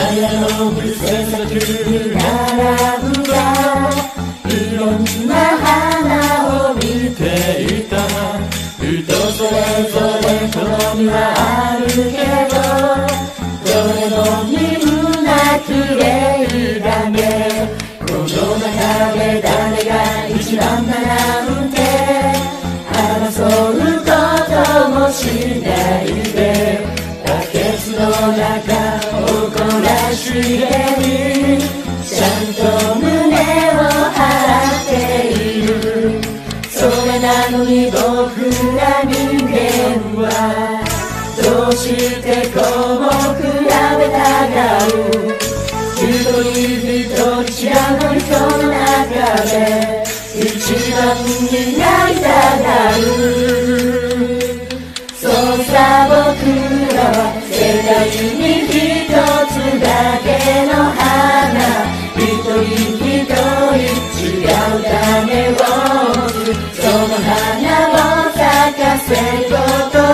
ヤの不正作に並ぶがいろんな花を見ていた。人それぞれ好みはあるけどどれもみんな綺麗だね。この中で誰が一番だなんて争うこともしないでバケツの中誇らしげにちゃんと胸を張っている。それなのに僕ら人間はどうしてこうも比べたがる。一人一人違うのにその中で一番になりたがる。そうさ僕らは世界に一つだけの花一人一人違う種を持つ。その花を咲かせること